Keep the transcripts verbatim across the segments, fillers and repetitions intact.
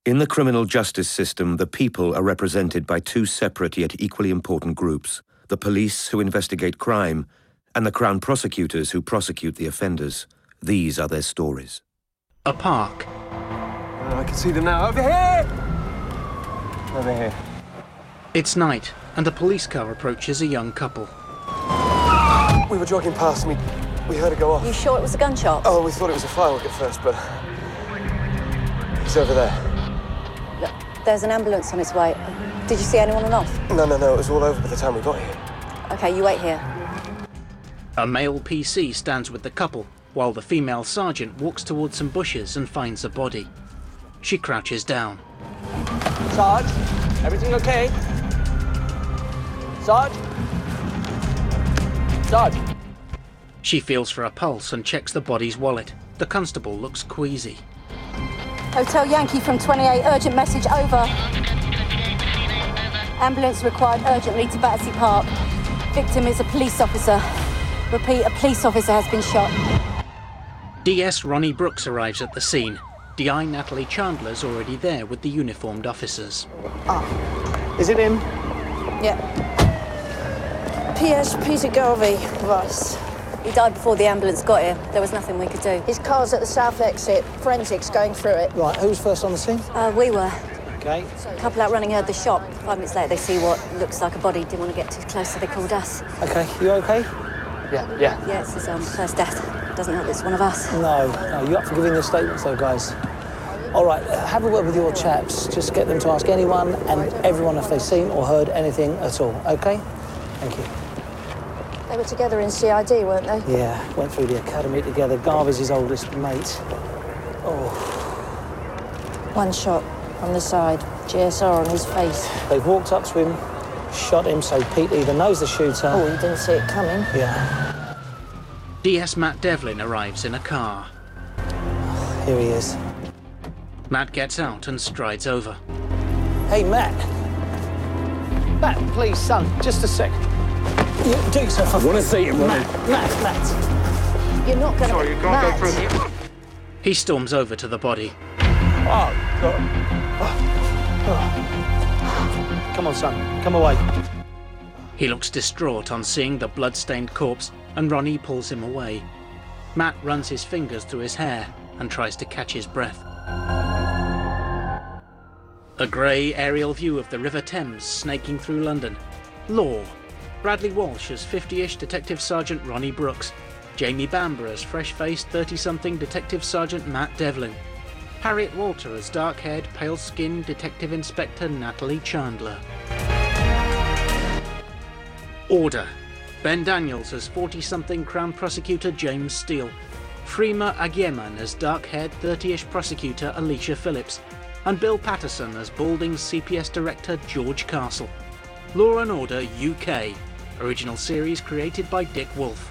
In the criminal justice system, the people are represented by two separate yet equally important groups: the police, who investigate crime, and the Crown prosecutors, who prosecute the offenders. These are their stories. A park. Oh, I can see them now. Over here! Over here. It's night, and a police car approaches a young couple. We were jogging past me. We heard it go off. You sure it was a gunshot? Oh, we thought it was a firework at first, but he's over there. Look, there's an ambulance on its way. Did you see anyone on off? No, no, no. It was all over by the time we got here. Okay, you wait here. A male P C stands with the couple, while the female sergeant walks towards some bushes and finds a body. She crouches down. Sarge, everything okay? Sarge? Sarge? She feels for a pulse and checks the body's wallet. The constable looks queasy. Hotel Yankee from twenty-eight, urgent message, over. Ambulance required urgently to Battersea Park. Victim is a police officer. Repeat, a police officer has been shot. D S Ronnie Brooks arrives at the scene. D I Natalie Chandler's already there with the uniformed officers. Ah, is it him? Yeah. P S Peter Garvey, Vice. He died before the ambulance got here. There was nothing we could do. His car's at the south exit. Forensics going through it. Right, who's first on the scene? Uh, we were. Okay. A couple out running out the shop. Five minutes later, they see what looks like a body. Didn't want to get too close, so they called us. Okay, you okay? Yeah, yeah. Yeah, it's his um, first death. Doesn't help it's one of us. No, no, you up for giving the statements though, guys? All right, uh, have a word with your chaps. Just get them to ask anyone and everyone if they've seen or heard anything at all, okay? Thank you. They were together in C I D, weren't they? Yeah, went through the academy together. Garvey's his oldest mate. Oh. One shot on the side, G S R on his face. They've walked up to him, shot him, so Pete either knows the shooter... Oh, he didn't see it coming. Yeah. D S Matt Devlin arrives in a car. Here he is. Matt gets out and strides over. Hey, Matt. Matt, please, son, just a sec. You, do yourself I want to see him, Matt, Matt, Matt. You're not going to... Sorry, you can't Matt. go through here. He storms over to the body. Oh, God. Oh. Oh. Come on, son, come away. He looks distraught on seeing the blood-stained corpse, and Ronnie pulls him away. Matt runs his fingers through his hair and tries to catch his breath. A grey aerial view of the River Thames snaking through London. Law. Bradley Walsh as fifty-ish Detective Sergeant Ronnie Brooks. Jamie Bamber as fresh-faced thirty-something Detective Sergeant Matt Devlin. Harriet Walter as dark-haired, pale-skinned Detective Inspector Natalie Chandler. Order. Ben Daniels as forty-something Crown Prosecutor James Steele. Freema Agyeman as dark-haired thirty-ish Prosecutor Alicia Phillips. And Bill Patterson as balding C P S Director George Castle. Law and Order U K. Original series created by Dick Wolf.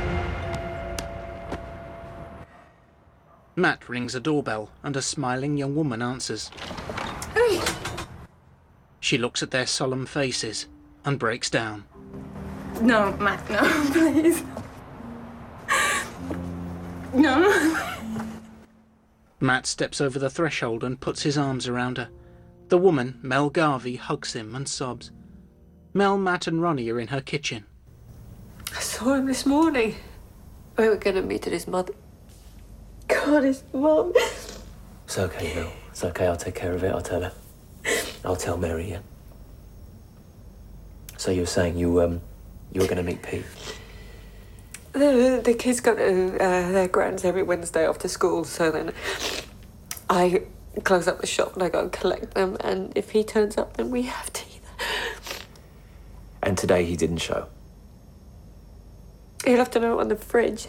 Matt rings a doorbell and a smiling young woman answers. Hey. She looks at their solemn faces and breaks down. No, Matt, no, please. No. Matt steps over the threshold and puts his arms around her. The woman, Mel Garvey, hugs him and sobs. Mel, Matt and Ronnie are in her kitchen. I saw him this morning. We were going to meet at his mother. God, his mum. It's okay, Mel. It's okay, I'll take care of it, I'll tell her. I'll tell Mary, yeah? So you were saying you, um, you were going to meet Pete? The, the kids go to uh, their grands every Wednesday after school, so then I close up the shop and I go and collect them, and if he turns up, then we have tea. And today he didn't show? He'll have to know it on the fridge.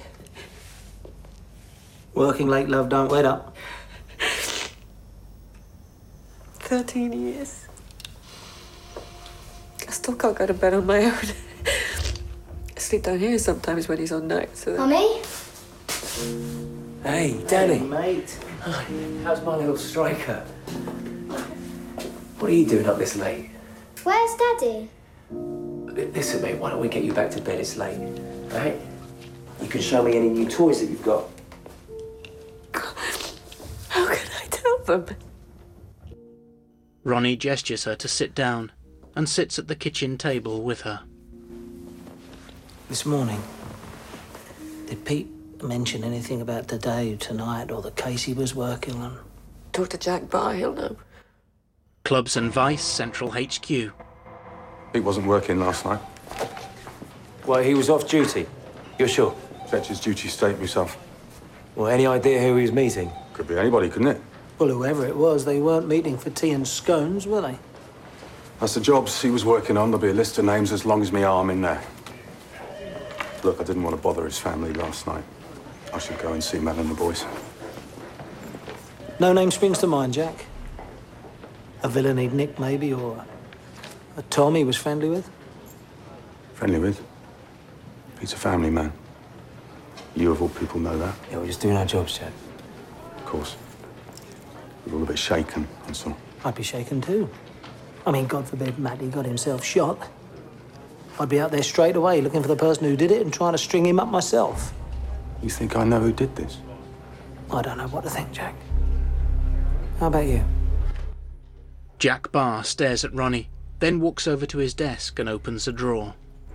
Working late, love, don't wait up. Thirteen years. I still can't go to bed on my own. I sleep down here sometimes when he's on night, so... Mummy? Hey, Danny. Hey, mate. Hi. How's my little striker? What are you doing up this late? Where's Daddy? Listen, mate, why don't we get you back to bed? It's late, right? You can show me any new toys that you've got. How can I tell them? Ronnie gestures her to sit down and sits at the kitchen table with her. This morning, did Pete mention anything about today, tonight, or the case he was working on? Talk to Jack Barr, he'll know. Clubs and Vice, Central H Q. He wasn't working last night. Well, he was off duty. You're sure? Checked his duty state myself. Well, any idea who he was meeting? Could be anybody, couldn't it? Well, whoever it was, they weren't meeting for tea and scones, were they? That's the jobs he was working on. There'll be a list of names as long as my arm in there. Look, I didn't want to bother his family last night. I should go and see Mel and the boys. No name springs to mind, Jack? A villain he'd nicked, maybe, or a Tom he was friendly with? Friendly with? He's a family man. You, of all people, know that. Yeah, we're just doing our jobs, Jack. Of course. We're all a bit shaken, that's all. I'd be shaken too. I mean, God forbid Matty got himself shot. I'd be out there straight away looking for the person who did it and trying to string him up myself. You think I know who did this? I don't know what to think, Jack. How about you? Jack Barr stares at Ronnie, then walks over to his desk and opens a drawer.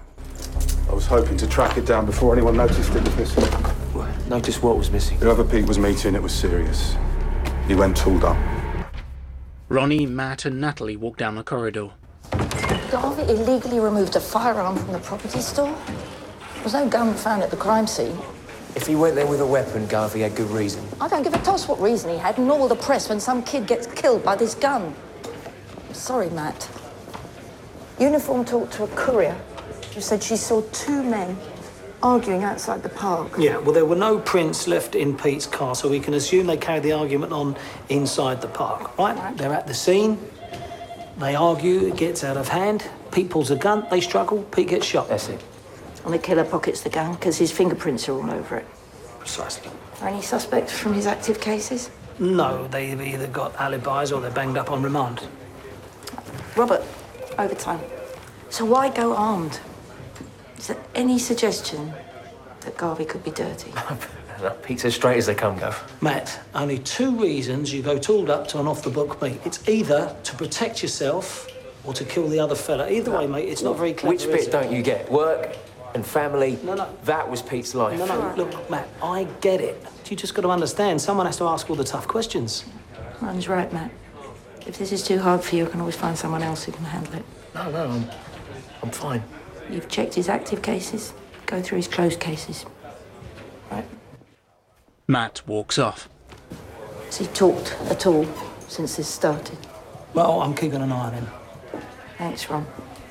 I was hoping to track it down before anyone noticed it was missing. Notice what was missing? Whoever Pete was meeting, it was serious. He went tooled up. Ronnie, Matt and Natalie walk down the corridor. Garvey illegally removed a firearm from the property store. There was no gun found at the crime scene. If he went there with a weapon, Garvey had good reason. I don't give a toss what reason he had, nor will the press when some kid gets killed by this gun. I'm sorry, Matt. Uniform talked to a courier who said she saw two men arguing outside the park. Yeah, well, there were no prints left in Pete's car, so we can assume they carried the argument on inside the park, right? right? They're at the scene. They argue, it gets out of hand. Pete pulls a gun, they struggle, Pete gets shot. That's it. And the killer pockets the gun because his fingerprints are all over it. Precisely. Are any suspects from his active cases? No, they've either got alibis or they're banged up on remand. Robert, overtime. So why go armed? Is there any suggestion that Garvey could be dirty? Pete's as straight as they come, Gov. Matt, only two reasons you go tooled up to an off-the-book meet. It's either to protect yourself or to kill the other fella. Either way, mate, it's not very clever. Which bit don't you get? Work and family? No, no. That was Pete's life. No, no, look, Matt, I get it. You just got to understand, someone has to ask all the tough questions. Man's right, Matt. If this is too hard for you, I can always find someone else who can handle it. No, no, I'm, I'm fine. You've checked his active cases. Go through his closed cases. Right? Matt walks off. Has he talked at all since this started? Well, I'm keeping an eye on him. Thanks, Ron.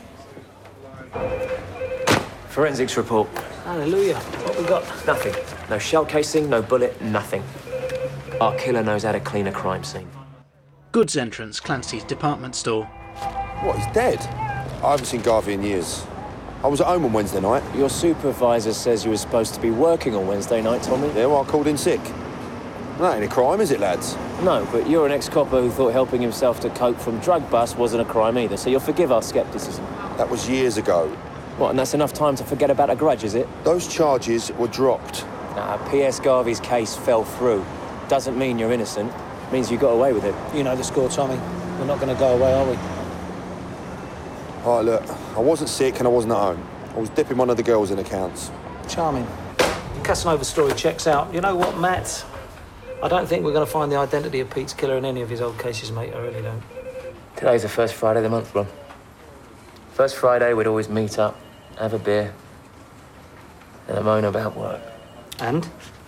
Forensics report. Hallelujah. What we got? Nothing. No shell casing, no bullet, nothing. Our killer knows how to clean a crime scene. Goods entrance, Clancy's department store. What, he's dead? I haven't seen Garvey in years. I was at home on Wednesday night. Your supervisor says you were supposed to be working on Wednesday night, Tommy. Yeah, well, I called in sick. That ain't a crime, is it, lads? No, but you're an ex-copper who thought helping himself to cope from drug bust wasn't a crime either, so you'll forgive our scepticism. That was years ago. What, and that's enough time to forget about a grudge, is it? Those charges were dropped. Nah, P S Garvey's case fell through. Doesn't mean you're innocent. Means you got away with it. You know the score, Tommy. We're not going to go away, are we? All right, look, I wasn't sick and I wasn't at home. I was dipping one of the girls in accounts. Charming. The Casanova story checks out. You know what, Matt? I don't think we're going to find the identity of Pete's killer in any of his old cases, mate. I really don't. Today's the first Friday of the month, Ron. First Friday, we'd always meet up, have a beer, and moan about work. And?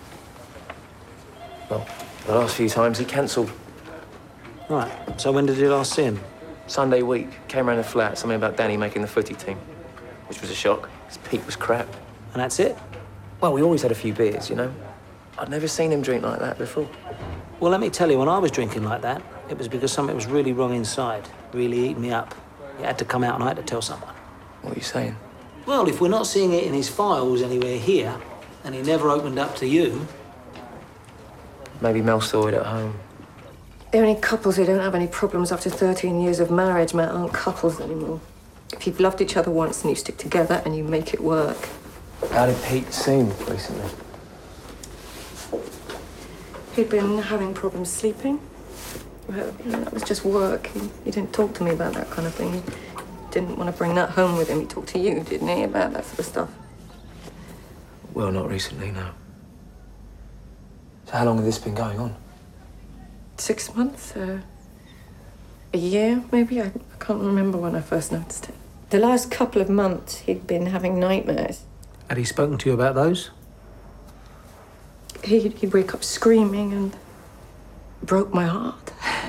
Well, the last few times he cancelled. Right. So when did you last see him? Sunday week. Came round the flat, something about Danny making the footy team. Which was a shock, because Pete was crap. And that's it? Well, we always had a few beers, you know? I'd never seen him drink like that before. Well, let me tell you, when I was drinking like that, it was because something was really wrong inside, really eating me up. It had to come out and I had to tell someone. What are you saying? Well, if we're not seeing it in his files anywhere here, and he never opened up to you... Maybe Mel saw it at home. The only couples who don't have any problems after thirteen years of marriage, Matt, aren't couples anymore. If you've loved each other once and you stick together and you make it work. How did Pete seem recently? He'd been having problems sleeping. Well, you know, that was just work. He, he didn't talk to me about that kind of thing. He didn't want to bring that home with him. He talked to you, didn't he, about that sort of stuff? Well, not recently, no. So how long has this been going on? Six months? Uh, a year, maybe? I, I can't remember when I first noticed it. The last couple of months, he'd been having nightmares. Had he spoken to you about those? He'd, he'd wake up screaming and broke my heart.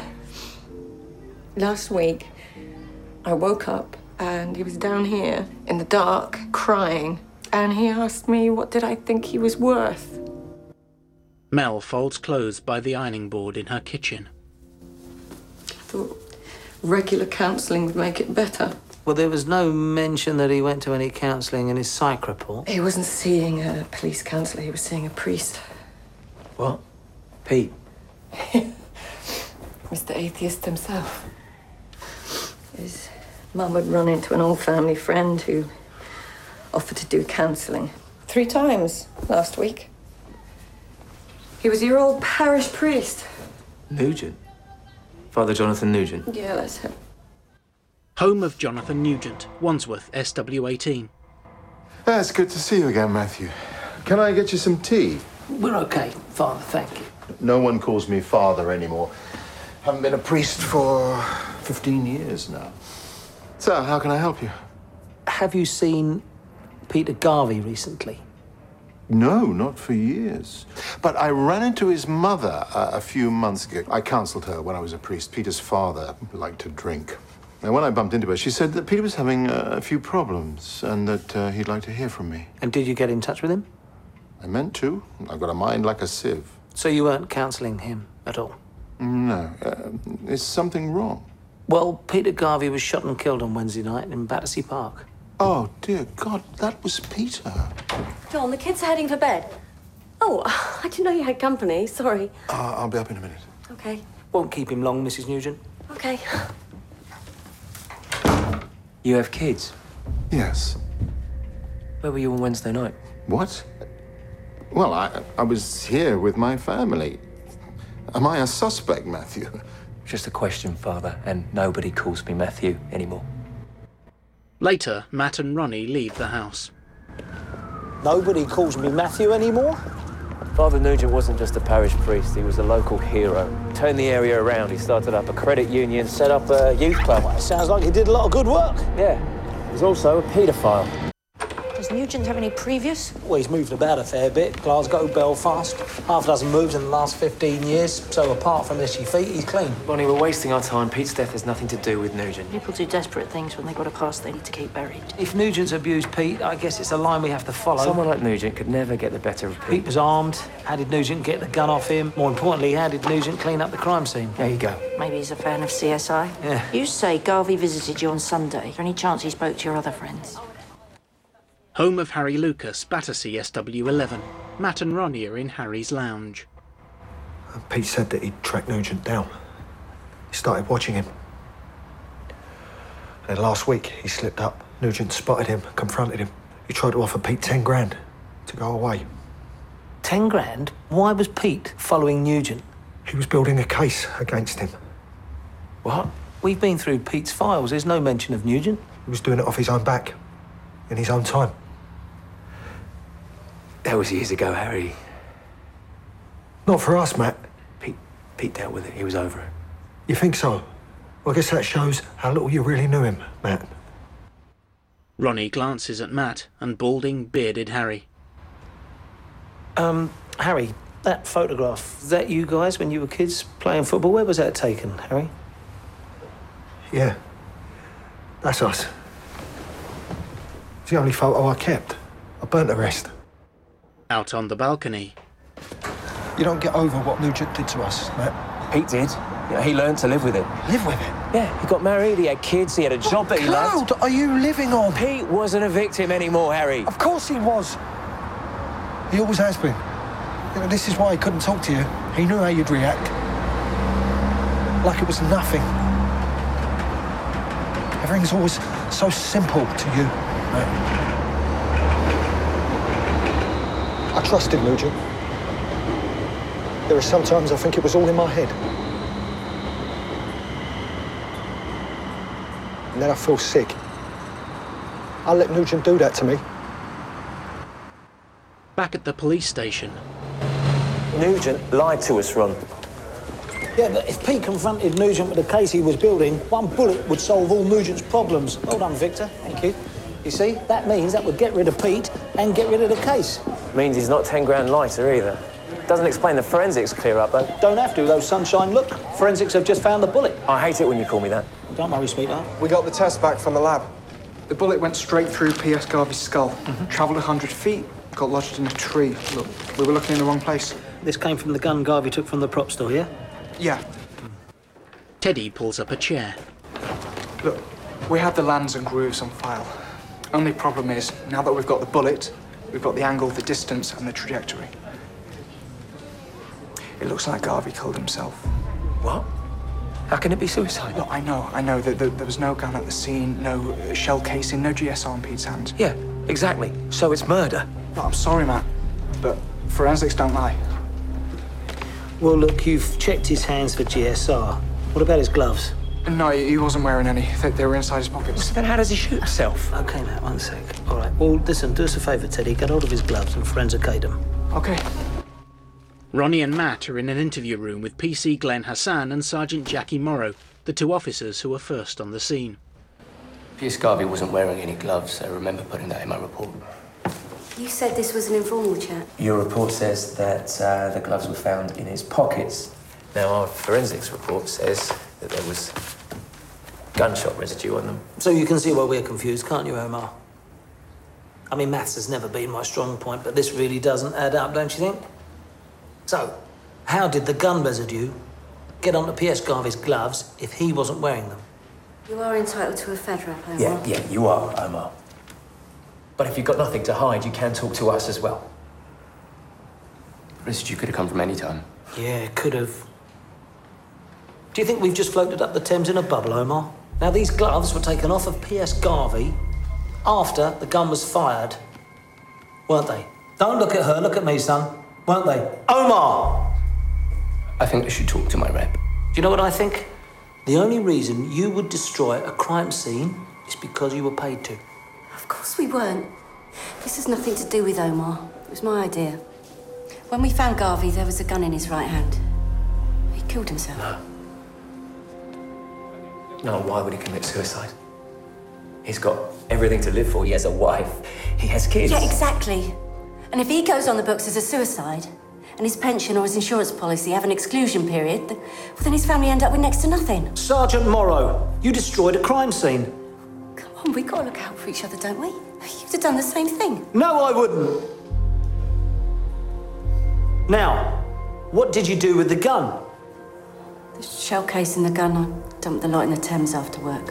Last week, I woke up and he was down here in the dark, crying. And he asked me what did I think he was worth. Mel folds clothes by the ironing board in her kitchen. I thought regular counselling would make it better. Well, there was no mention that he went to any counselling in his psych report. He wasn't seeing a police counsellor, he was seeing a priest. What? Pete? Mister Atheist himself. His mum had run into an old family friend who offered to do counselling. Three times last week. He was your old parish priest. Nugent? Father Jonathan Nugent? Yeah, that's him. Home of Jonathan Nugent, Wandsworth, S W eighteen. Ah, it's good to see you again, Matthew. Can I get you some tea? We're okay, Father, thank you. No one calls me father anymore. Haven't been a priest for fifteen years now. So, how can I help you? Have you seen Peter Garvey recently? No, not for years. But I ran into his mother uh, a few months ago. I counselled her when I was a priest. Peter's father liked to drink. And when I bumped into her, she said that Peter was having uh, a few problems and that uh, he'd like to hear from me. And did you get in touch with him? I meant to. I've got a mind like a sieve. So you weren't counselling him at all? No. Uh, is something wrong? Well, Peter Garvey was shot and killed on Wednesday night in Battersea Park. Oh, dear God, that was Peter. John, the kids are heading for bed. Oh, I didn't know you had company. Sorry. Uh, I'll be up in a minute. Okay. Won't keep him long, Missus Nugent. Okay. You have kids? Yes. Where were you on Wednesday night? What? Well, I, I was here with my family. Am I a suspect, Matthew? Just a question, Father, and nobody calls me Matthew anymore. Later, Matt and Ronnie leave the house. Nobody calls me Matthew anymore? Father Nugent wasn't just a parish priest, he was a local hero. Turned the area around, he started up a credit union, set up a youth club. Well, it sounds like he did a lot of good work. Yeah, he was also a paedophile. Does Nugent have any previous? Well, he's moved about a fair bit. Glasgow, Belfast. Half a dozen moves in the last fifteen years. So apart from itchy feet, he's clean. Bonnie, we're wasting our time. Pete's death has nothing to do with Nugent. People do desperate things when they've got a past they need to keep buried. If Nugent's abused Pete, I guess it's a line we have to follow. Someone like Nugent could never get the better of Pete. Pete was armed. How did Nugent get the gun off him? More importantly, how did Nugent clean up the crime scene? There you go. Maybe he's a fan of C S I. Yeah. You say Garvey visited you on Sunday. Is there any chance he spoke to your other friends? Home of Harry Lucas, Battersea, S W eleven. Matt and Ronnie are in Harry's lounge. Pete said that he'd tracked Nugent down. He started watching him. And then last week, he slipped up. Nugent spotted him, confronted him. He tried to offer Pete ten grand to go away. Ten grand? Why was Pete following Nugent? He was building a case against him. What? We've been through Pete's files. There's no mention of Nugent. He was doing it off his own back, in his own time. That was years ago, Harry. Not for us, Matt. Pete, Pete dealt with it. He was over it. You think so? Well, I guess that shows how little you really knew him, Matt. Ronnie glances at Matt and balding, bearded Harry. Um, Harry, that photograph, is that you guys when you were kids playing football? Where was that taken, Harry? Yeah. That's us. It's the only photo I kept. I burnt the rest. Out on the balcony. You don't get over what Nugent did to us, Matt. Pete did. Yeah, he learned to live with it. Live with it? Yeah, he got married, he had kids, he had a job that he loved. What cloud are you living on? Pete wasn't a victim anymore, Harry. Of course he was. He always has been. You know, this is why he couldn't talk to you. He knew how you'd react. Like it was nothing. Everything's always so simple to you, Matt. I trusted Nugent. There are sometimes I think it was all in my head. and then I feel sick. I'll let Nugent do that to me. Back at the police station. Nugent lied to us, Ron. Yeah, but if Pete confronted Nugent with the case he was building, one bullet would solve all Nugent's problems. Well done, Victor. Thank you. You see, that means that would get rid of Pete and get rid of the case. Means he's not ten grand lighter either. Doesn't explain the forensics clear up, though. Don't have to, though, Sunshine. Look, forensics have just found the bullet. I hate it when you call me that. Don't worry, sweetheart. We got the test back from the lab. The bullet went straight through P S Garvey's skull, mm-hmm. travelled one hundred feet, got lodged in a tree. Look, we were looking in the wrong place. This came from the gun Garvey took from the prop store, yeah? Yeah. Teddy pulls up a chair. Look, we have the lands and grooves on file. Only problem is, now that we've got the bullet, we've got the angle, the distance, and the trajectory. It looks like Garvey killed himself. What? How can it be suicide? Look, I know, I know that there was no gun at the scene, no shell casing, no G S R in Pete's hand. Yeah, exactly. So it's murder. No, I'm sorry, Matt, but forensics don't lie. Well, look, you've checked his hands for G S R. What about his gloves? No, he wasn't wearing any. They, they were inside his pockets. So then how does he shoot himself? OK, Matt, one sec. All right, well, listen, do us a favour, Teddy. Get hold of his gloves and forensicate them. OK. Ronnie and Matt are in an interview room with P C Glenn Hassan and Sergeant Jackie Morrow, the two officers who were first on the scene. P S Garvey wasn't wearing any gloves. I remember putting that in my report. You said this was an informal chat. Your report says that uh, the gloves were found in his pockets. Now, our forensics report says that there was gunshot residue on them. So you can see why we're confused, can't you, Omar? I mean, maths has never been my strong point, but this really doesn't add up, don't you think? So, how did the gun residue get onto P S Garvey's gloves if he wasn't wearing them? You are entitled to a fed-rap, Omar. Yeah, yeah, you are, Omar. But if you've got nothing to hide, you can talk to us as well. Residue could have come from any time. Yeah, could have. Do you think we've just floated up the Thames in a bubble, Omar? Now, these gloves were taken off of P S Garvey after the gun was fired, weren't they? Don't look at her, look at me, son. Weren't they? Omar! I think I should talk to my rep. Do you know what I think? The only reason you would destroy a crime scene is because you were paid to. Of course we weren't. This has nothing to do with Omar. It was my idea. When we found Garvey, there was a gun in his right hand. He killed himself. No. No, why would he commit suicide? He's got everything to live for. He has a wife. He has kids. Yeah, exactly. And if he goes on the books as a suicide, and his pension or his insurance policy have an exclusion period, then, well, then his family end up with next to nothing. Sergeant Morrow, you destroyed a crime scene. Come on, we got to look out for each other, don't we? You'd have done the same thing. No, I wouldn't. Now, what did you do with the gun? The shell case in the gun, I dumped the lot in the Thames after work.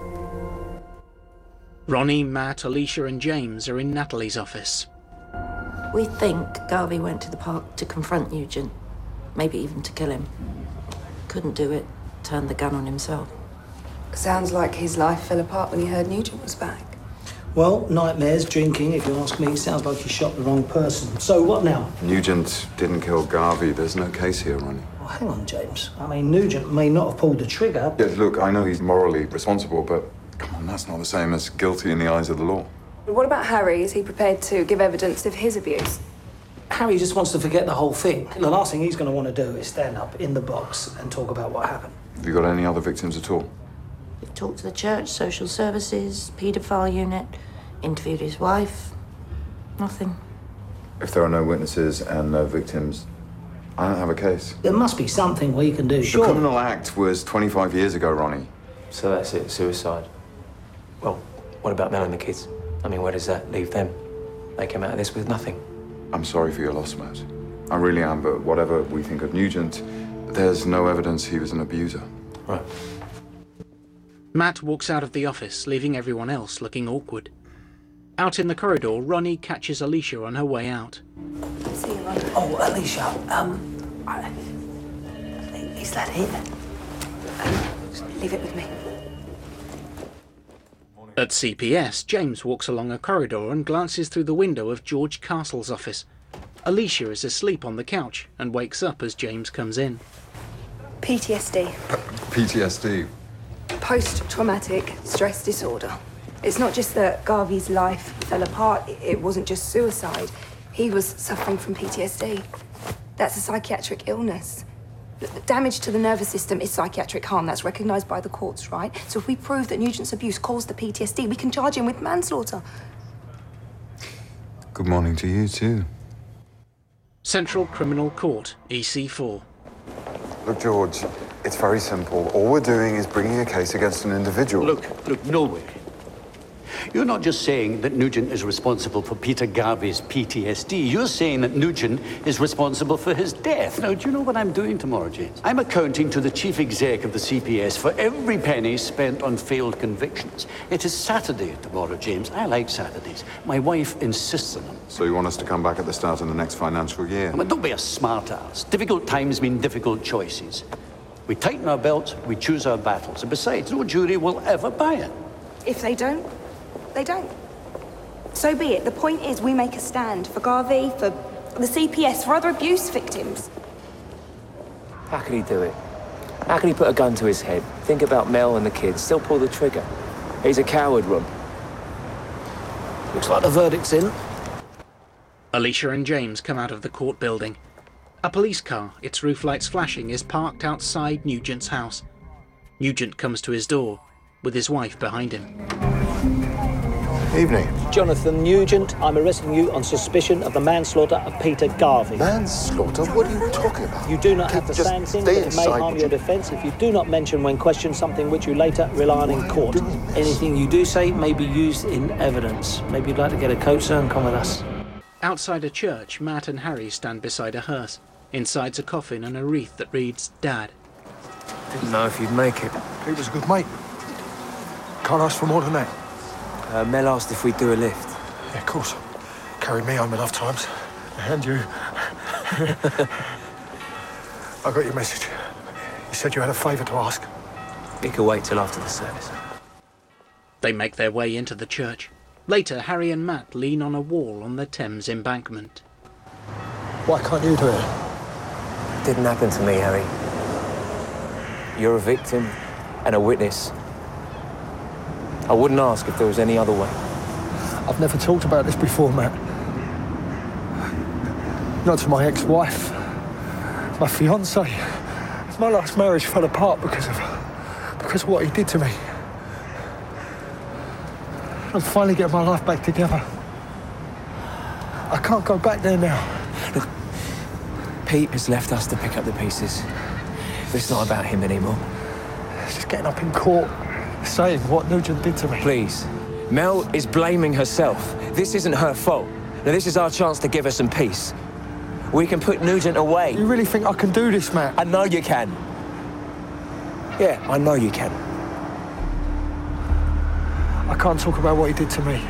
Ronnie, Matt, Alicia and James are in Natalie's office. We think Garvey went to the park to confront Nugent, maybe even to kill him. Couldn't do it, turned the gun on himself. Sounds like his life fell apart when he heard Nugent was back. Well, nightmares, drinking, if you ask me. Sounds like he shot the wrong person. So what now? Nugent didn't kill Garvey. There's no case here, Ronnie. Well, hang on, James. I mean, Nugent may not have pulled the trigger. Yeah, look, I know he's morally responsible, but come on, that's not the same as guilty in the eyes of the law. What about Harry? Is he prepared to give evidence of his abuse? Harry just wants to forget the whole thing. The last thing he's going to want to do is stand up in the box and talk about what happened. Have you got any other victims at all? We've talked to the church, social services, paedophile unit, interviewed his wife. Nothing. If there are no witnesses and no victims, I don't have a case. There must be something we can do, sure. The criminal act was twenty-five years ago, Ronnie. So that's it, suicide. Well, what about Mel and the kids? I mean, where does that leave them? They came out of this with nothing. I'm sorry for your loss, Matt. I really am, but whatever we think of Nugent, there's no evidence he was an abuser. Right. Matt walks out of the office, leaving everyone else looking awkward. Out in the corridor, Ronnie catches Alicia on her way out. See you, Ronnie. Oh, Alicia, um, I, is that it? Um, leave it with me. At C P S, James walks along a corridor and glances through the window of George Castle's office. Alicia is asleep on the couch and wakes up as James comes in. P T S D. P T S D? post-traumatic stress disorder. It's not just that Garvey's life fell apart. It wasn't just suicide. He was suffering from P T S D. That's a psychiatric illness. The damage to the nervous system is psychiatric harm. That's recognised by the courts, right? So if we prove that Nugent's abuse caused the P T S D, we can charge him with manslaughter. Good morning to you, too. Central Criminal Court, E C four. Look, George, it's very simple. All we're doing is bringing a case against an individual. Look, look, no way. You're not just saying that Nugent is responsible for Peter Garvey's P T S D. You're saying that Nugent is responsible for his death. Now, do you know what I'm doing tomorrow, James? I'm accounting to the chief exec of the C P S for every penny spent on failed convictions. It is Saturday tomorrow, James. I like Saturdays. My wife insists on them. So you want us to come back at the start of the next financial year? I mean, don't be a smart-ass. Difficult times mean difficult choices. We tighten our belts, we choose our battles. And besides, no jury will ever buy it. If they don't, they don't. So be it. The point is we make a stand for Garvey, for the C P S, for other abuse victims. How could he do it? How could he put a gun to his head, think about Mel and the kids, still pull the trigger? He's a coward, Ron. Looks like the verdict's in. Alicia and James come out of the court building. A police car, its roof lights flashing, is parked outside Nugent's house. Nugent comes to his door, with his wife behind him. Evening. Jonathan Nugent, I'm arresting you on suspicion of the manslaughter of Peter Garvey. Manslaughter? What are you talking about? You do not have to Just say anything stay that may inside, harm would your you? defence if you do not mention when questioned something which you later rely on in court. Anything you do say may be used in evidence. Maybe you'd like to get a coat, sir, and come with us. Outside a church, Matt and Harry stand beside a hearse. Inside's a coffin and a wreath that reads, Dad. Didn't know if you'd make it. He was a good mate. Can't ask for more than that. Uh, Mel asked if we'd do a lift. Yeah, of course. Carried me home enough times. And you. I got your message. You said you had a favour to ask. He could wait till after the service. They make their way into the church. Later, Harry and Matt lean on a wall on the Thames embankment. Why can't you do it? It didn't happen to me, Harry. You're a victim and a witness. I wouldn't ask if there was any other way. I've never talked about this before, Matt. Not to my ex-wife, my fiancée. My last marriage fell apart because of because of what he did to me. I'm finally getting my life back together. I can't go back there now. Look, Pete has left us to pick up the pieces. It's not about him anymore. Just getting up in court, saying what Nugent did to me. Please. Mel is blaming herself. This isn't her fault. Now, this is our chance to give her some peace. We can put Nugent away. You really think I can do this, Matt? I know you can. Yeah, I know you can. I can't talk about what he did to me.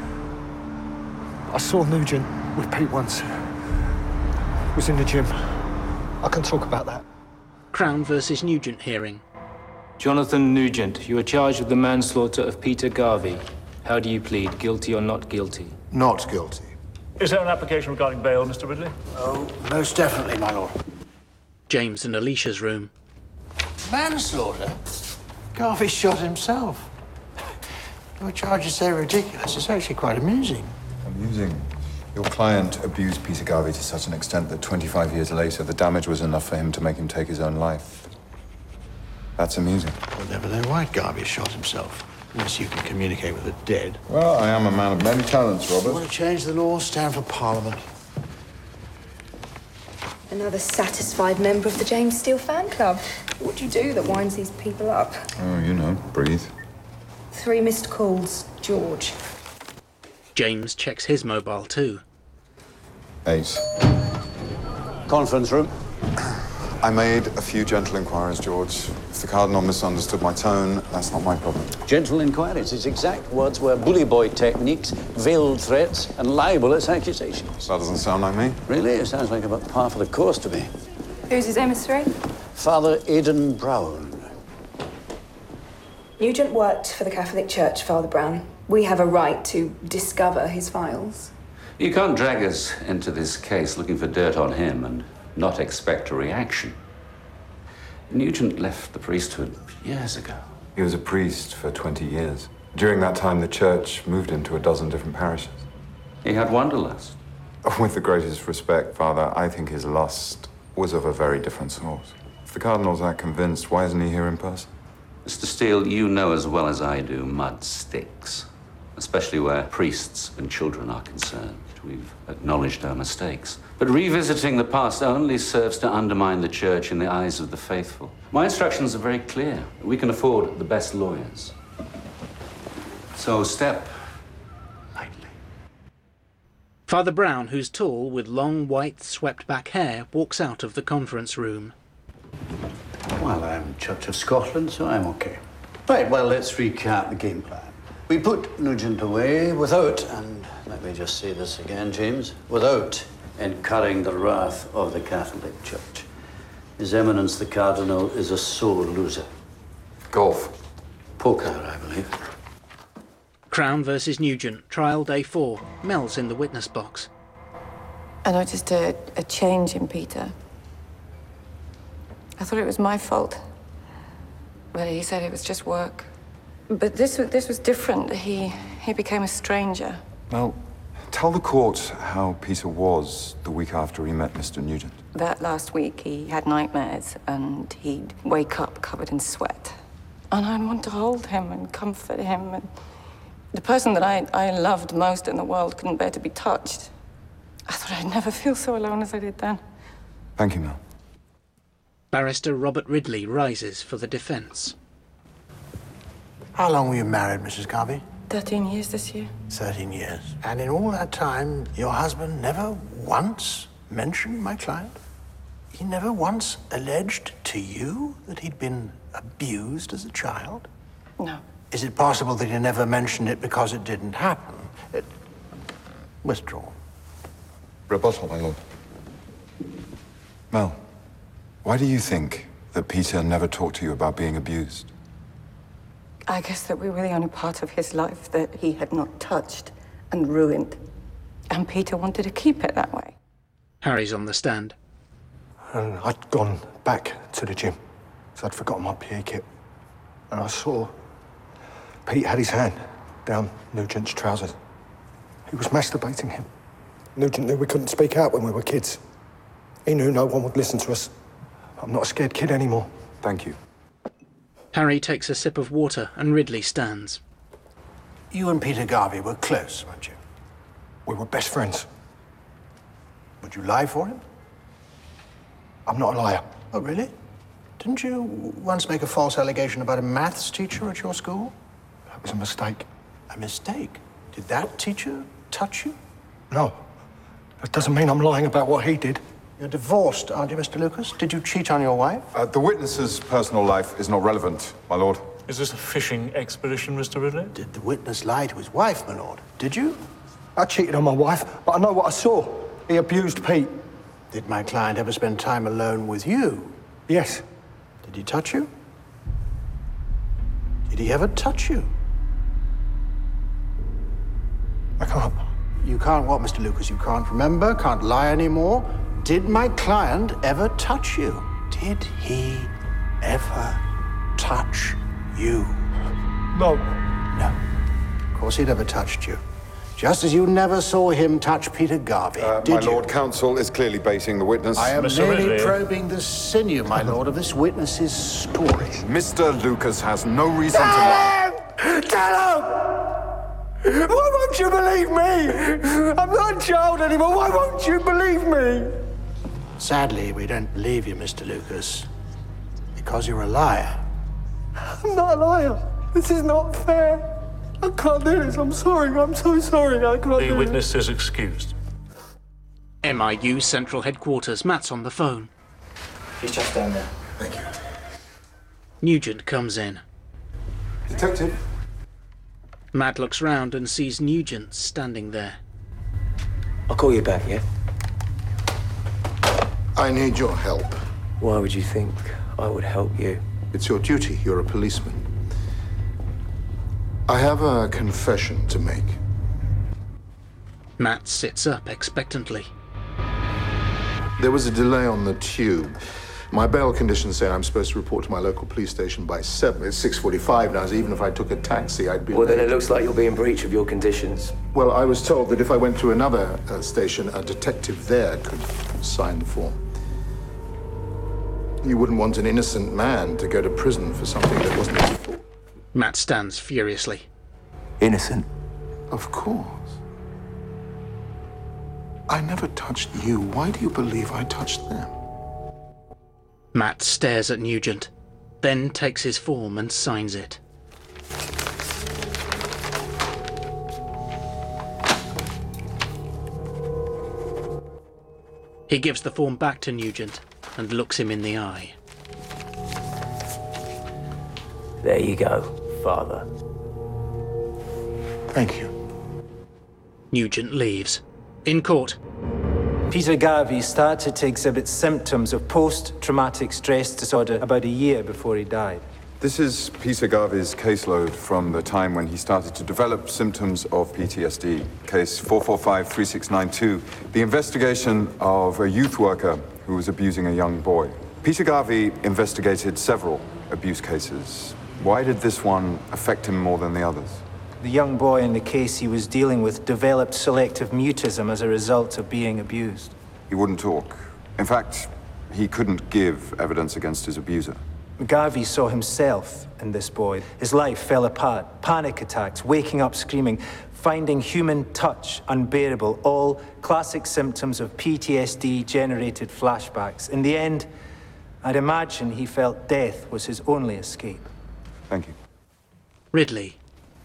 I saw Nugent with Pete once. He was in the gym. I can talk about that. Crown versus Nugent hearing. Jonathan Nugent, you are charged with the manslaughter of Peter Garvey. How do you plead, guilty or not guilty? Not guilty. Is there an application regarding bail, Mister Ridley? Oh, most definitely, my lord. James and Alicia's room. Manslaughter? Garvey shot himself. Your charge is so ridiculous, it's actually quite amusing. Amusing. Your client abused Peter Garvey to such an extent that twenty-five years later, the damage was enough for him to make him take his own life. That's amusing. We'll never know why Garvey shot himself, unless you can communicate with the dead. Well, I am a man of many talents, You Robert. want to change the law, stand for Parliament. Another satisfied member of the James Steele fan club. What do you do that winds these people up? Oh, you know, breathe. Three missed calls, George. James checks his mobile too. Eight. Conference room. I made a few gentle inquiries, George. If the Cardinal misunderstood my tone, that's not my problem. Gentle inquiries. His exact words were bully boy techniques, veiled threats, and libelous accusations. That doesn't sound like me. Really? It sounds like about par for the course to me. Who's his emissary? Father Aidan Brown. Nugent worked for the Catholic Church, Father Brown. We have a right to discover his files. You can't drag us into this case looking for dirt on him and not expect a reaction. Nugent left the priesthood years ago. He was a priest for twenty years. During that time, the church moved into a dozen different parishes. He had wanderlust. With the greatest respect, Father, I think his lust was of a very different source. If the Cardinal's that convinced, why isn't he here in person? Mister Steele, you know as well as I do, mud sticks. Especially where priests and children are concerned. We've acknowledged our mistakes. But revisiting the past only serves to undermine the church in the eyes of the faithful. My instructions are very clear. We can afford the best lawyers. So step lightly. Father Brown, who's tall, with long, white, swept-back hair, walks out of the conference room. Well, I'm Church of Scotland, so I'm okay. Right, well, let's recap the game plan. We put Nugent away without, and let me just say this again, James, without incurring the wrath of the Catholic Church. His Eminence the Cardinal is a sore loser. Golf. Poker, I believe. Crown versus Nugent, trial day four. Mel's in the witness box. I noticed a, a change in Peter. I thought it was my fault. But he said it was just work. But this was, this was different. He, he became a stranger. Well, tell the court how Peter was the week after he met Mister Nugent. That last week, he had nightmares, and he'd wake up covered in sweat. And I'd want to hold him and comfort him. And the person that I, I loved most in the world couldn't bear to be touched. I thought I'd never feel so alone as I did then. Thank you, Mel. Barrister Robert Ridley rises for the defence. How long were you married, Missus Garvey? Thirteen years this year. Thirteen years. And in all that time, your husband never once mentioned my client? He never once alleged to you that he'd been abused as a child? No. Is it possible that he never mentioned it because it didn't happen? It... Withdraw. Rebuttal, my lord. Mel, why do you think that Peter never talked to you about being abused? I guess that we were the only part of his life that he had not touched and ruined. And Peter wanted to keep it that way. Harry's on the stand. And I'd gone back to the gym, so I'd forgotten my P E kit. And I saw Pete had his hand down Nugent's trousers. He was masturbating him. Nugent knew we couldn't speak out when we were kids. He knew no one would listen to us. I'm not a scared kid anymore. Thank you. Harry takes a sip of water and Ridley stands. You and Peter Garvey were close, weren't you? We were best friends. Would you lie for him? I'm not a liar. Oh, really? Didn't you once make a false allegation about a maths teacher at your school? That was a mistake. A mistake? Did that teacher touch you? No. That doesn't mean I'm lying about what he did. You're divorced, aren't you, Mister Lucas? Did you cheat on your wife? Uh, the witness's personal life is not relevant, my lord. Is this a fishing expedition, Mister Ridley? Did the witness lie to his wife, my lord? Did you? I cheated on my wife, but I know what I saw. He abused Pete. Did my client ever spend time alone with you? Yes. Did he touch you? Did he ever touch you? I can't. You can't what, Mister Lucas? You can't remember? Can't lie anymore? Did my client ever touch you? Did he ever touch you? No. No. Of course he never touched you. Just as you never saw him touch Peter Garvey, uh, did my you? Lord Counsel is clearly baiting the witness. I am Mister merely Ridley. probing the sinew, my lord, of this witness's story. Mister Lucas has no reason to lie. Tell him! Why won't you believe me? I'm not a child anymore. Why won't you believe me? Sadly, we don't believe you, Mister Lucas, because you're a liar. I'm not a liar. This is not fair. I can't do this. I'm sorry. I'm so sorry. I can't The do witness is excused. M I U Central Headquarters. Matt's on the phone. He's just down there. Thank you. Nugent comes in. Detective. Matt looks round and sees Nugent standing there. I'll call you back, yeah? I need your help. Why would you think I would help you? It's your duty. You're a policeman. I have a confession to make. Matt sits up expectantly. There was a delay on the tube. My bail conditions say I'm supposed to report to my local police station by seven. It's six forty-five now, so even if I took a taxi, I'd be Well, late. then it looks like you'll be in breach of your conditions. Well, I was told that if I went to another uh, station, a detective there could sign the form. You wouldn't want an innocent man to go to prison for something that wasn't his fault. Matt stands furiously. Innocent? Of course. I never touched you. Why do you believe I touched them? Matt stares at Nugent, then takes his form and signs it. He gives the form back to Nugent and looks him in the eye. There you go, Father. Thank you. Nugent leaves. In court, Peter Garvey started to exhibit symptoms of post-traumatic stress disorder about a year before he died. This is Peter Garvey's caseload from the time when he started to develop symptoms of P T S D. Case four four five three six nine two, the investigation of a youth worker who was abusing a young boy. Peter Garvey investigated several abuse cases. Why did this one affect him more than the others? The young boy in the case he was dealing with developed selective mutism as a result of being abused. He wouldn't talk. In fact, he couldn't give evidence against his abuser. Garvey saw himself in this boy. His life fell apart. Panic attacks, waking up screaming, finding human touch unbearable, all classic symptoms of P T S D-generated flashbacks. In the end, I'd imagine he felt death was his only escape. Thank you. Ridley.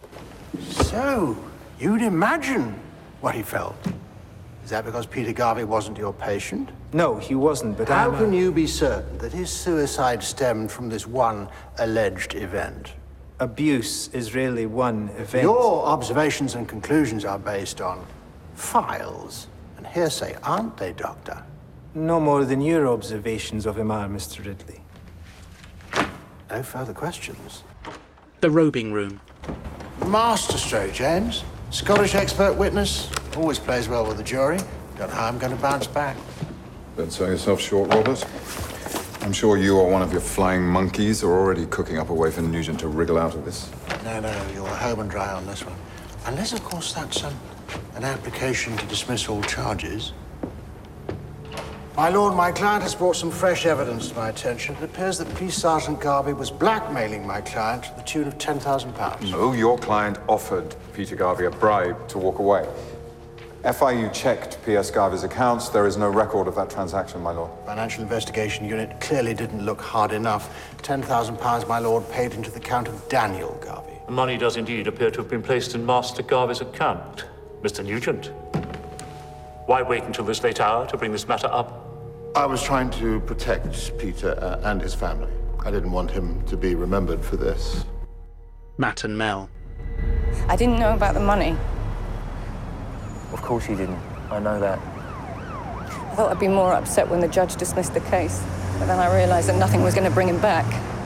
So, you'd imagine what he felt. Is that because Peter Garvey wasn't your patient? No, he wasn't, but How I'm, can you be certain that his suicide stemmed from this one alleged event? Abuse is really one event. Your observations and conclusions are based on files and hearsay, aren't they, Doctor? No more than your observations of him are, Mister Ridley. No further questions. The robing room. Masterstroke, James. Scottish expert witness. Always plays well with the jury. Don't know how I'm going to bounce back. Don't sell yourself short, Robert. I'm sure you or one of your flying monkeys are already cooking up a way for Nugent to wriggle out of this. No, no, you're home and dry on this one. Unless, of course, that's um, an application to dismiss all charges. My lord, my client has brought some fresh evidence to my attention. It appears that Police Sergeant Garvey was blackmailing my client to the tune of ten thousand pounds. No, your client offered Peter Garvey a bribe to walk away. F I U checked P S Garvey's accounts. There is no record of that transaction, my lord. Financial Investigation Unit clearly didn't look hard enough. ten thousand pounds, my lord, paid into the account of Daniel Garvey. The money does indeed appear to have been placed in Master Garvey's account. Mister Nugent, why wait until this late hour to bring this matter up? I was trying to protect Peter uh, and his family. I didn't want him to be remembered for this. Matt and Mel. I didn't know about the money. Of course you didn't. I know that. I thought I'd be more upset when the judge dismissed the case, but then I realized that nothing was going to bring him back.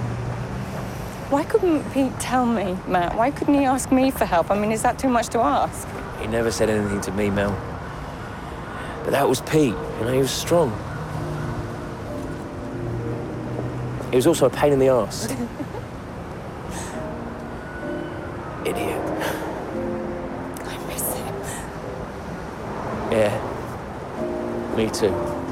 Why couldn't Pete tell me, Matt? Why couldn't he ask me for help? I mean, is that too much to ask? He never said anything to me, Mel. But that was Pete. You know, he was strong. He was also a pain in the arse. Idiot. I miss him. Yeah. Me too.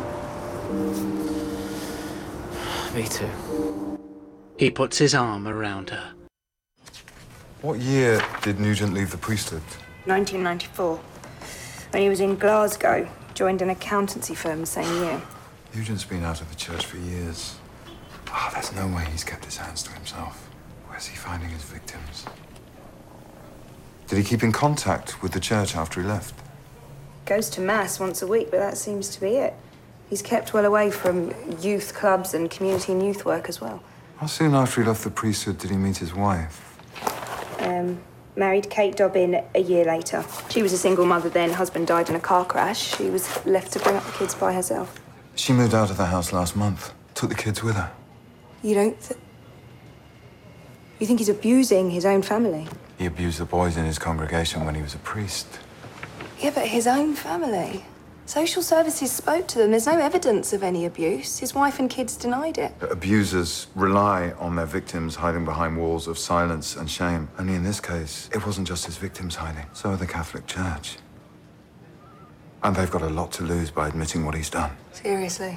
Me too. He puts his arm around her. What year did Nugent leave the priesthood? nineteen ninety-four. When he was in Glasgow, joined an accountancy firm the same year. Nugent's been out of the church for years. Ah, oh, there's no way he's kept his hands to himself. Where's he finding his victims? Did he keep in contact with the church after he left? Goes to mass once a week, but that seems to be it. He's kept well away from youth clubs and community and youth work as well. How soon after he left the priesthood did he meet his wife? Um, married Kate Dobbin a year later. She was a single mother then. Husband died in a car crash. She was left to bring up the kids by herself. She moved out of the house last month. Took the kids with her. You don't th- You think he's abusing his own family? He abused the boys in his congregation when he was a priest. Yeah, but his own family. Social services spoke to them. There's no evidence of any abuse. His wife and kids denied it. Abusers rely on their victims hiding behind walls of silence and shame. Only in this case, it wasn't just his victims hiding. So are the Catholic Church. And they've got a lot to lose by admitting what he's done. Seriously.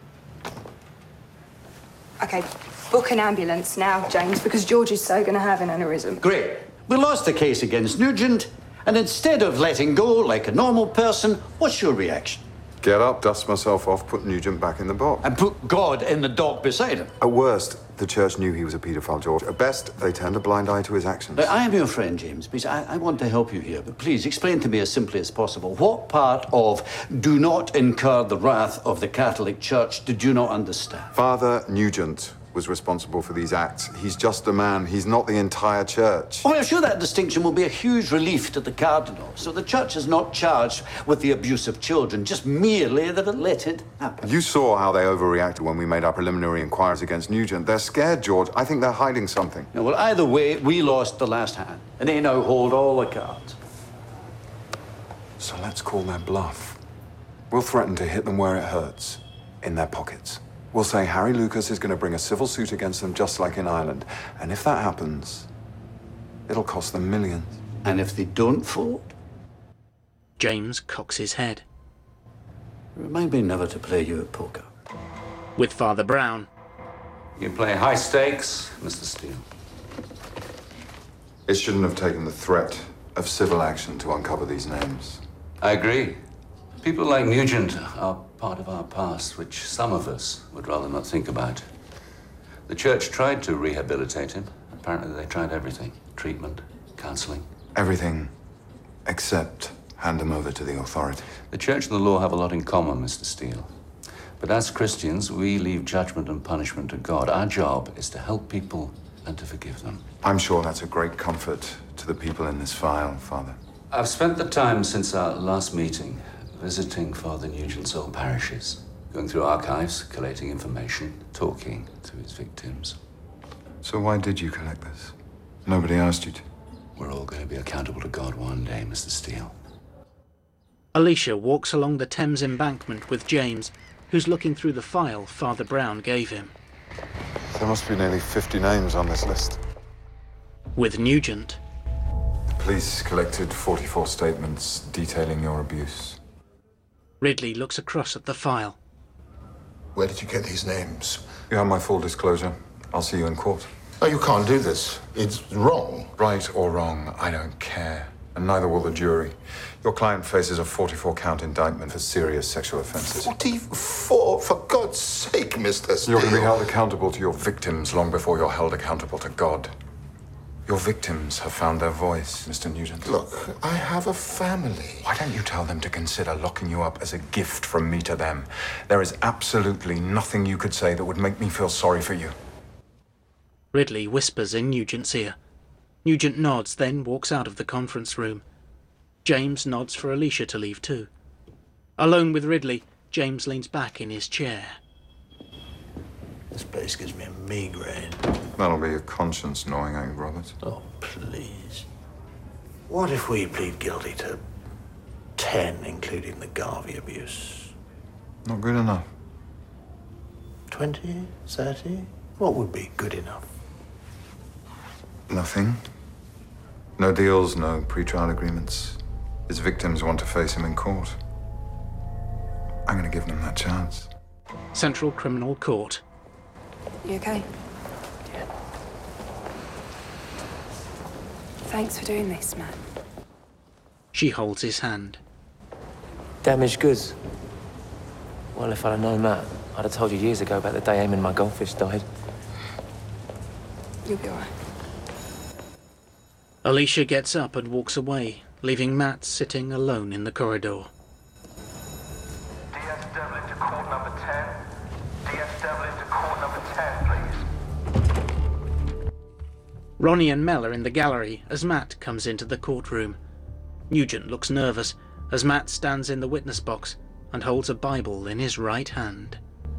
OK, book an ambulance now, James, because George is so going to have an aneurysm. Great. We lost the case against Nugent, and instead of letting go like a normal person, what's your reaction? Get up, dust myself off, put Nugent back in the box. And put God in the dock beside him. At worst, the church knew he was a paedophile, George. At best, they turned a blind eye to his actions. But I am your friend, James. Please, I, I want to help you here. But please, explain to me as simply as possible. What part of do not incur the wrath of the Catholic Church did you not understand? Father Nugent was responsible for these acts. He's just a man. He's not the entire church. Well, I'm sure that distinction will be a huge relief to the Cardinal. So the church is not charged with the abuse of children, just merely that it let it happen. You saw how they overreacted when we made our preliminary inquiries against Nugent. They're scared, George. I think they're hiding something. Yeah, well, either way, we lost the last hand, and they now hold all the cards. So let's call their bluff. We'll threaten to hit them where it hurts, in their pockets. We'll say Harry Lucas is going to bring a civil suit against them just like in Ireland. And if that happens, it'll cost them millions. And if they don't fold? James cocks his head. Remind me never to play you at poker. With Father Brown. You play high stakes, Mister Steele. It shouldn't have taken the threat of civil action to uncover these names. I agree. People like Nugent are part of our past, which some of us would rather not think about. The church tried to rehabilitate him. Apparently they tried everything. Treatment, counseling. Everything except hand him over to the authorities. The church and the law have a lot in common, Mister Steele. But as Christians, we leave judgment and punishment to God. Our job is to help people and to forgive them. I'm sure that's a great comfort to the people in this file, Father. I've spent the time since our last meeting visiting Father Nugent's old parishes, going through archives, collating information, talking to his victims. So why did you collect this? Nobody asked you to. We're all going to be accountable to God one day, Mister Steele. Alicia walks along the Thames embankment with James, who's looking through the file Father Brown gave him. There must be nearly fifty names on this list. With Nugent. The police collected forty-four statements detailing your abuse. Ridley looks across at the file. Where did you get these names? You have my full disclosure. I'll see you in court. Oh, you can't do this. It's wrong. Right or wrong, I don't care. And neither will the jury. Your client faces a forty-four count indictment for serious sexual offences. forty-four? For God's sake, Mister Steele. You're going to be held accountable to your victims long before you're held accountable to God. Your victims have found their voice, Mister Nugent. Look, I have a family. Why don't you tell them to consider locking you up as a gift from me to them? There is absolutely nothing you could say that would make me feel sorry for you. Ridley whispers in Nugent's ear. Nugent nods, then walks out of the conference room. James nods for Alicia to leave too. Alone with Ridley, James leans back in his chair. This place gives me a migraine. That'll be your conscience gnawing at you, Robert. Oh, please. What if we plead guilty to ten, including the Garvey abuse? Not good enough. Twenty? Thirty? What would be good enough? Nothing. No deals, no pre-trial agreements. His victims want to face him in court. I'm going to give them that chance. Central Criminal Court. You okay? Yeah. Thanks for doing this, Matt. She holds his hand. Damaged goods. Well, if I'd have known that, I'd have told you years ago about the day Eamon, my goldfish, died. You'll be all right. Alicia gets up and walks away, leaving Matt sitting alone in the corridor. D S Devlin to court number ten. D S Devlin to court number ten, please. Ronnie and Mel are in the gallery as Matt comes into the courtroom. Nugent looks nervous as Matt stands in the witness box and holds a Bible in his right hand.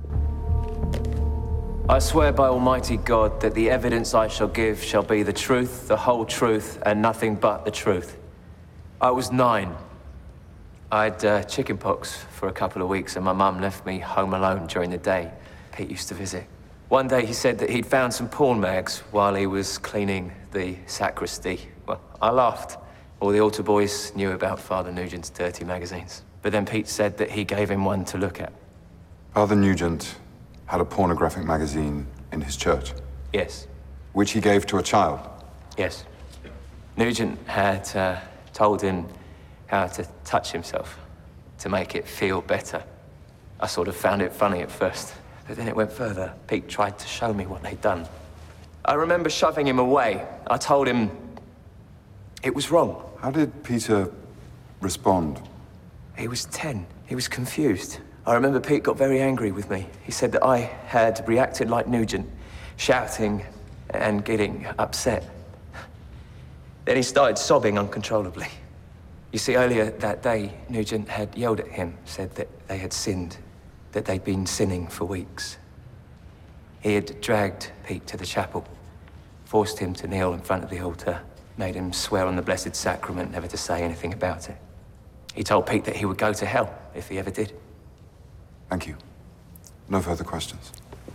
I swear by Almighty God that the evidence I shall give shall be the truth, the whole truth, and nothing but the truth. I was nine. I had uh, chicken pox for a couple of weeks and my mum left me home alone during the day. Pete used to visit. One day he said that he'd found some porn mags while he was cleaning the sacristy. Well, I laughed. All the altar boys knew about Father Nugent's dirty magazines. But then Pete said that he gave him one to look at. Father Nugent had a pornographic magazine in his church? Yes. Which he gave to a child? Yes. Nugent had uh, told him how to touch himself, to make it feel better. I sort of found it funny at first, but then it went further. Pete tried to show me what they'd done. I remember shoving him away. I told him it was wrong. How did Peter respond? He was ten. He was confused. I remember Pete got very angry with me. He said that I had reacted like Nugent, shouting and getting upset. Then he started sobbing uncontrollably. You see, earlier that day, Nugent had yelled at him, said that they had sinned, that they'd been sinning for weeks. He had dragged Pete to the chapel, forced him to kneel in front of the altar, made him swear on the Blessed Sacrament never to say anything about it. He told Pete that he would go to hell if he ever did. Thank you. No further questions.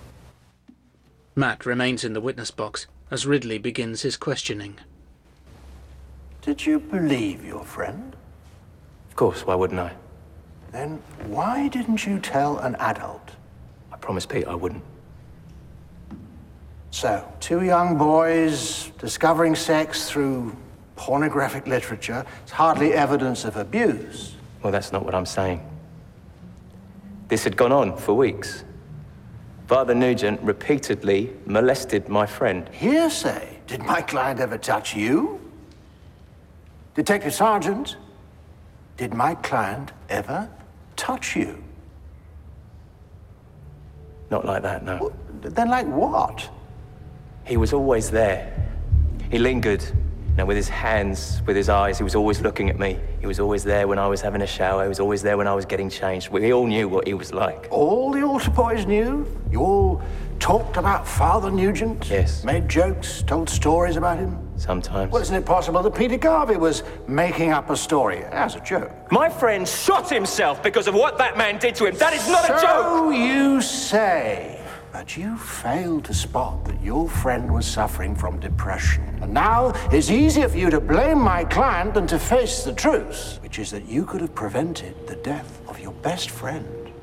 Matt remains in the witness box as Ridley begins his questioning. Did you believe your friend? Of course, why wouldn't I? Then why didn't you tell an adult? I promised Pete I wouldn't. So, two young boys discovering sex through pornographic literature is hardly evidence of abuse. Well, that's not what I'm saying. This had gone on for weeks. Father Nugent repeatedly molested my friend. Hearsay? Did my client ever touch you? Detective Sergeant, did my client ever touch you? Not like that, no. Well, then like what? He was always there. He lingered, you know, with his hands, with his eyes. He was always looking at me. He was always there when I was having a shower. He was always there when I was getting changed. We all knew what he was like. All the altar boys knew? You all talked about Father Nugent? Yes. Made jokes, told stories about him? Sometimes. Well, isn't it possible that Peter Garvey was making up a story as a joke? My friend shot himself because of what that man did to him. That is not so a joke! So you say. But you failed to spot that your friend was suffering from depression. And now it's easier for you to blame my client than to face the truth, which is that you could have prevented the death of your best friend.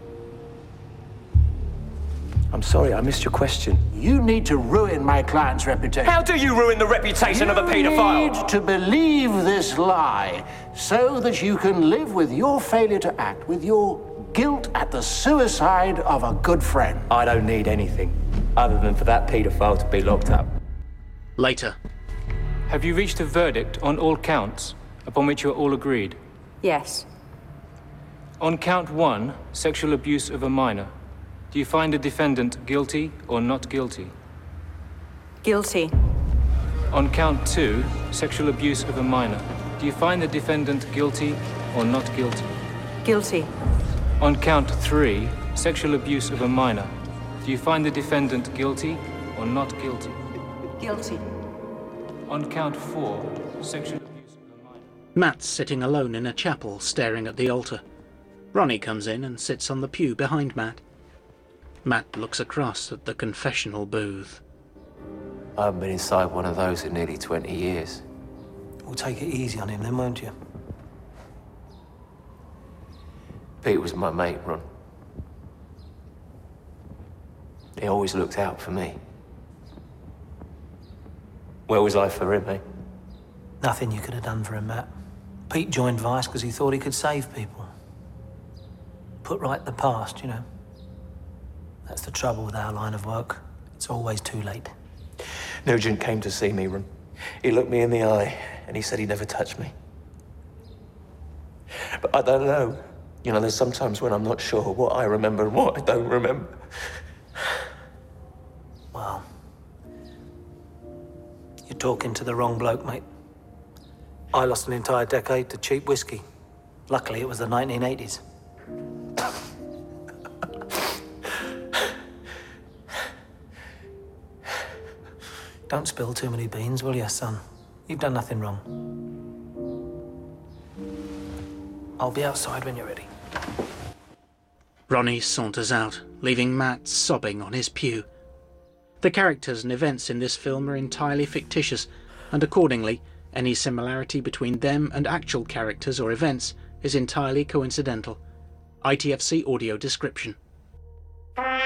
I'm sorry, I missed your question. You need to ruin my client's reputation. How do you ruin the reputation you of a paedophile? You need to believe this lie so that you can live with your failure to act, with your guilt at the suicide of a good friend. I don't need anything other than for that paedophile to be locked up. Later. Have you reached a verdict on all counts upon which you are all agreed? Yes. On count one, sexual abuse of a minor, do you find the defendant guilty or not guilty? Guilty. On count two, sexual abuse of a minor, do you find the defendant guilty or not guilty? Guilty. On count three, sexual abuse of a minor, do you find the defendant guilty or not guilty? Guilty. On count four, sexual abuse of a minor. Matt's sitting alone in a chapel, staring at the altar. Ronnie comes in and sits on the pew behind Matt. Matt looks across at the confessional booth. I haven't been inside one of those in nearly twenty years. We'll take it easy on him then, won't you? Pete was my mate, Ron. He always looked out for me. Where was I for him, eh? Nothing you could have done for him, Matt. Pete joined Vice because he thought he could save people. Put right the past, you know. That's the trouble with our line of work. It's always too late. Nugent came to see me, Ron. He looked me in the eye and he said he'd never touch me. But I don't know. You know, there's sometimes when I'm not sure what I remember and what I don't remember. Well, you're talking to the wrong bloke, mate. I lost an entire decade to cheap whiskey. Luckily, it was the nineteen eighties. Don't spill too many beans, will you, son? You've done nothing wrong. I'll be outside when you're ready. Ronnie saunters out, leaving Matt sobbing on his pew. The characters and events in this film are entirely fictitious, and accordingly, any similarity between them and actual characters or events is entirely coincidental. I T F C audio description.